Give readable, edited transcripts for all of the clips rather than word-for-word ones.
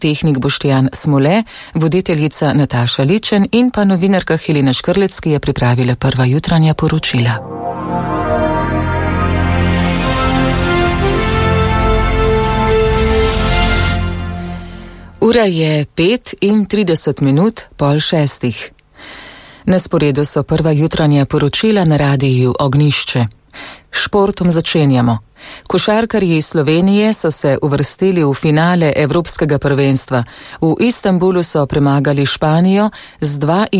tehnik Boštjan Smole, voditeljica Nataša Ličen in pa novinarka Helena Škrlec, ki je pripravila prva jutranja poročila. Ura je 5:30, 5:30. Na sporedu so prva jutranja poročila na radiju Ognjišče. Športom začenjamo. Košarkarji Slovenije so se uvrstili v finale Evropskega prvenstva. V Istanbulu so premagali Španijo z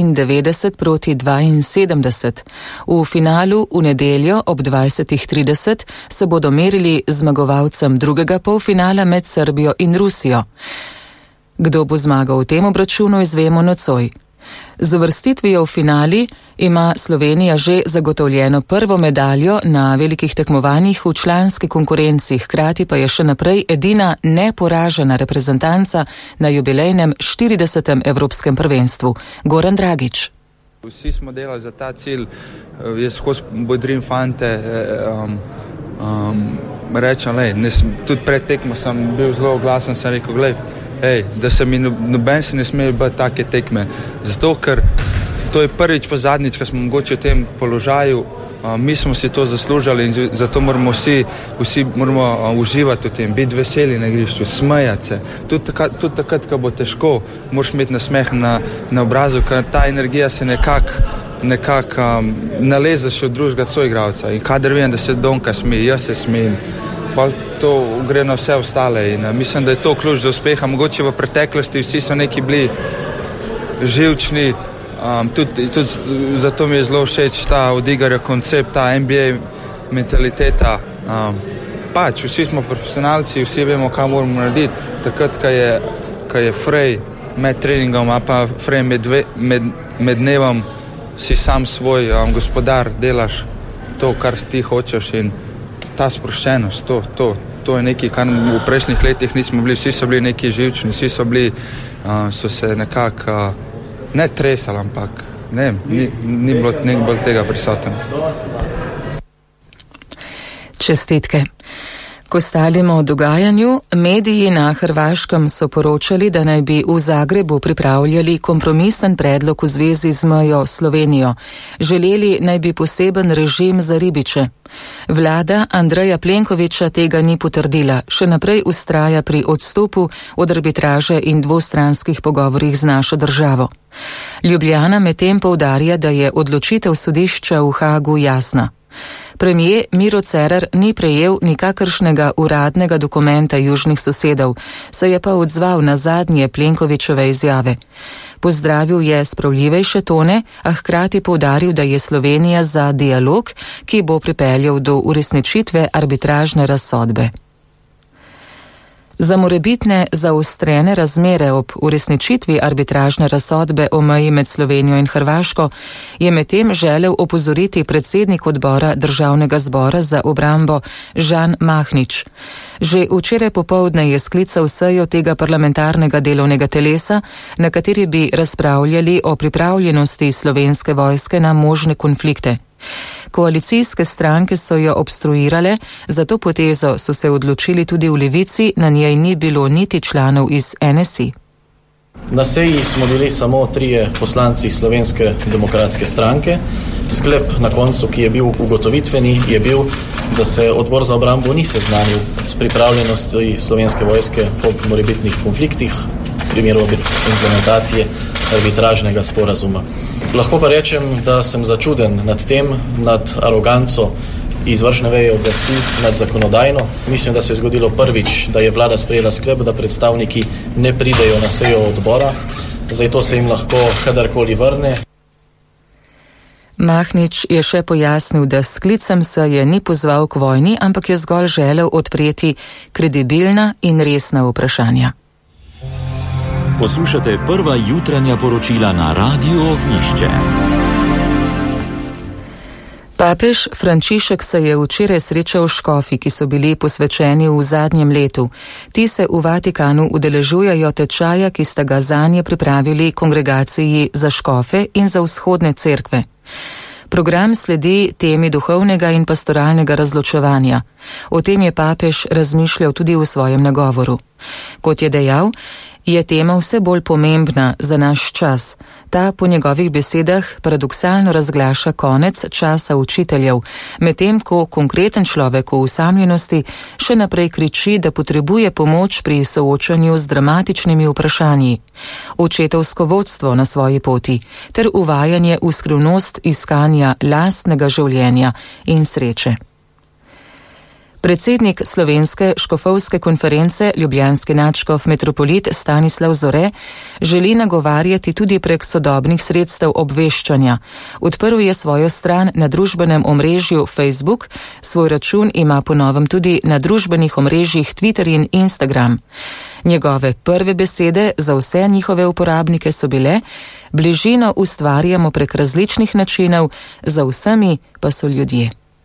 92-72. V finalu v nedeljo ob 20:30 se bodo merili zmagovalcem drugega polfinala med Srbijo in Rusijo. Kdo bo zmagal v tem obračunu, izvemo nocoj. Z uvrstitvijo v finali ima Slovenija že zagotovljeno prvo medaljo na velikih tekmovanjih v članski konkurenci, hkrati pa je še naprej edina neporažena reprezentanca na jubilejnem 40. Evropskem prvenstvu. Goran Dragič. Vsi smo delali za ta cilj, jaz skozi bodrim fante, rečem, tudi pred tekmo sem bil zelo glasen, sem rekel, da se mi noben se ne sme biti take tekme. Zato, ker to je prvič pa zadnjič, ko smo mogoče v tem položaju, mi smo si to zaslužili in zato moramo vsi moramo uživati v tem, biti veseli na igrišču, smejati se. Tudi takrat, ko bo težko, moraš imeti nasmeh na obrazu, ker ta energija se nekako nalezeš od drugega soigralca. In kadar vem, da se Donka smeji, jaz se smejim, pa to gre na vse ostale in mislim, da je to ključ do uspeha. Mogoče v preteklosti vsi so neki bili živčni, tudi zato mi je zelo všeč ta od Igorja koncept, ta NBA mentaliteta. Vsi smo profesionalci, vsi vemo, kaj moramo narediti. Takrat, ko je frej med treningom, a pa frej med dnevom, si sam svoj gospodar, delaš to, kar ti hočeš in ta sproščenost, to je nekaj, kar v prejšnjih letih nismo bili. Vsi so bili neki živčni, vsi so se nekako ne tresali, ampak ni bilo nekaj bolj tega prisoten. Čestitke. Ko stalimo o dogajanju, mediji na Hrvaškem so poročali, da naj bi v Zagrebu pripravljali kompromisen predlog v zvezi z mejo Slovenijo. Želeli naj bi poseben režim za ribiče. Vlada Andreja Plenkovića tega ni potrdila, še naprej vztraja pri odstopu od arbitraže in dvostranskih pogovorih z našo državo. Ljubljana medtem poudarja, da je odločitev sodišča v Hagu jasna. Premijer Miro Cerar ni prejel nikakršnega uradnega dokumenta južnih sosedov, se je pa odzval na zadnje Plenkovićeve izjave. Pozdravil je spravljivejše tone, a hkrati poudaril, da je Slovenija za dialog, ki bo pripeljal do uresničitve arbitražne razsodbe. Za morebitne zaostrene razmere ob uresničitvi arbitražne razsodbe o meji med Slovenijo in Hrvaško je medtem želel opozoriti predsednik odbora Državnega zbora za obrambo Žan Mahnič. Že včeraj popoldne je sklical sejo tega parlamentarnega delovnega telesa, na kateri bi razpravljali o pripravljenosti Slovenske vojske na možne konflikte. Koalicijske stranke so jo obstruirale, za to potezo so se odločili tudi v Levici, na njej ni bilo niti članov iz NSI. Na seji smo bili samo 3 poslanci Slovenske demokratske stranke. Sklep na koncu, ki je bil ugotovitveni, je bil, da se odbor za obrambo ni seznanil s pripravljenosti Slovenske vojske ob morebitnih konfliktih v primeru implementacije arbitražnega sporazuma. Lahko pa rečem, da sem začuden nad tem, nad aroganco izvršne veje oblasti nad zakonodajno. Mislim, da se je zgodilo prvič, da je vlada sprejela sklep, da predstavniki ne pridejo na sejo odbora, zato se jim lahko kadarkoli vrne. Mahnič je še pojasnil, da s sklicem seje ni pozval k vojni, ampak je zgolj želel odpreti kredibilna in resna vprašanja. Poslušate prva jutranja poročila na Radiu Ognjišče. Papež Frančišek se je včeraj srečal s škofi, ki so bili posvečeni v zadnjem letu. Ti se v Vatikanu udeležujejo tečaja, ki sta ga zanje pripravili kongregaciji za škofe in za vzhodne cerkve. Program sledi temi duhovnega in pastoralnega razločevanja. O tem je papež razmišljal tudi v svojem nagovoru. Kot je dejal, je tema vse bolj pomembna za naš čas. Ta po njegovih besedah paradoksalno razglaša konec časa učiteljev, medtem ko konkreten človek v usamljenosti še naprej kriči, da potrebuje pomoč pri soočanju z dramatičnimi vprašanji. Očetovsko vodstvo na svoji poti ter uvajanje v skrivnost iskanja lastnega življenja in sreče. Predsednik Slovenske škofovske konference, ljubljanski nadškof metropolit Stanislav Zore, želi nagovarjati tudi prek sodobnih sredstev obveščanja. Odprl je svojo stran na družbenem omrežju Facebook, svoj račun ima po novem tudi na družbenih omrežjih Twitter in Instagram. Njegove prve besede za vse njihove uporabnike so bile: bližino ustvarjamo prek različnih načinov, za vsemi pa so ljudje.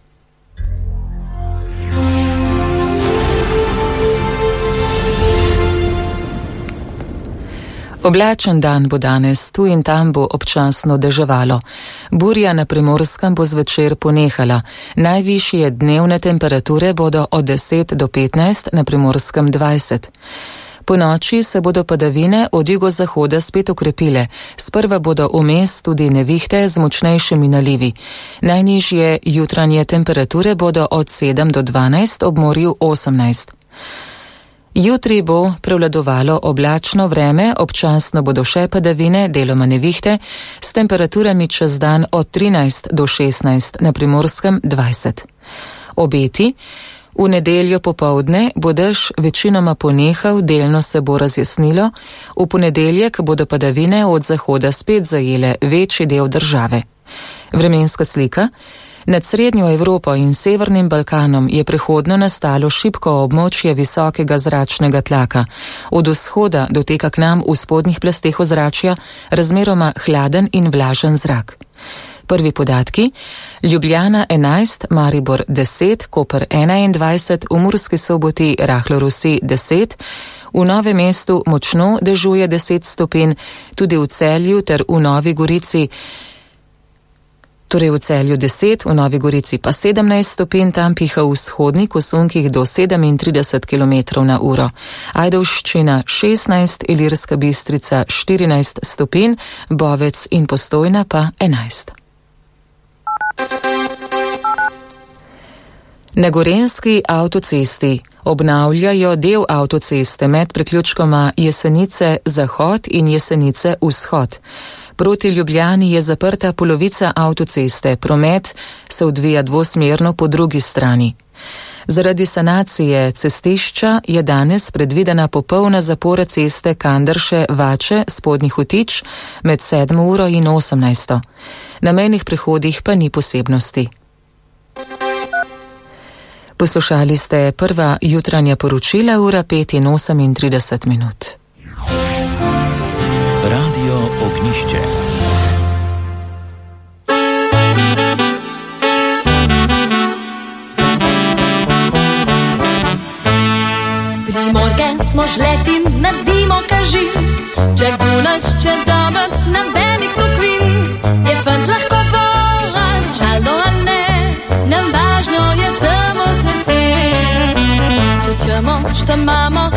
Oblačen dan bo danes, tu in tam bo občasno deževalo. Burja na Primorskem bo zvečer ponehala. Najvišje dnevne temperature bodo od 10 do 15, na Primorskem 20. Po noči se bodo padavine od jugozahoda spet okrepile. Sprva bodo vmes tudi nevihte z močnejšimi nalivi. Najnižje jutranje temperature bodo od 7 do 12, ob morju 18. Jutri bo prevladovalo oblačno vreme, občasno bodo še padavine, deloma nevihte, s temperaturami čez dan od 13 do 16, na Primorskem 20. Obeti: v nedeljo popoldne bo dež večinoma ponehal, delno se bo razjasnilo, v ponedeljek bodo padavine od zahoda spet zajele večji del države. Vremenska slika: nad Srednjo Evropo in Severnim Balkanom je prehodno nastalo šibko območje visokega zračnega tlaka. Od vzhoda doteka k nam v spodnjih plasteh ozračja razmeroma hladen in vlažen zrak. Prvi podatki: Ljubljana 11, Maribor 10, Koper 21, v Murski Soboti rahlo rusi 10, v Novem mestu močno dežuje 10 stopinj, tudi v Celju ter v Novi Gorici, torej v Celju 10, v Novi Gorici pa 17 stopinj, tam piha v vzhodnih kosunkih do 37 km na uro. Ajdovščina 16, Ilirska Bistrica 14 stopinj, Bovec in Postojna pa 11. Na Gorenjski avtocesti obnavljajo del avtoceste med priključkoma Jesenice Zahod in Jesenice Vzhod. Proti Ljubljani je zaprta polovica avtoceste, promet se odvija dvosmerno po drugi strani. Zaradi sanacije cestišča je danes predvidena popolna zapora ceste Kandrše-Vače Spodnji Hotič med 7 uro in 18. Na mejnih prehodih pa ni posebnosti. Poslušali ste prva jutranja poročila, ura 5:38 minut. Radio Ognišče. Primorke smo žleti, nadimo kaži, če gunaš, če dober, na velik tokvin. Je fant lahko boran, čalo ali ne, nam važno je samo srce. Če čemo, šta imamo,